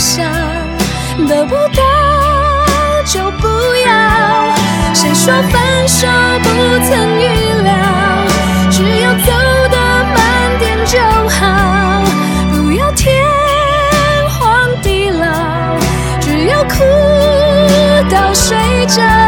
想，得不到就不要。谁说分手不曾预料？只要走得慢点就好，不要天荒地老，只要哭到睡着。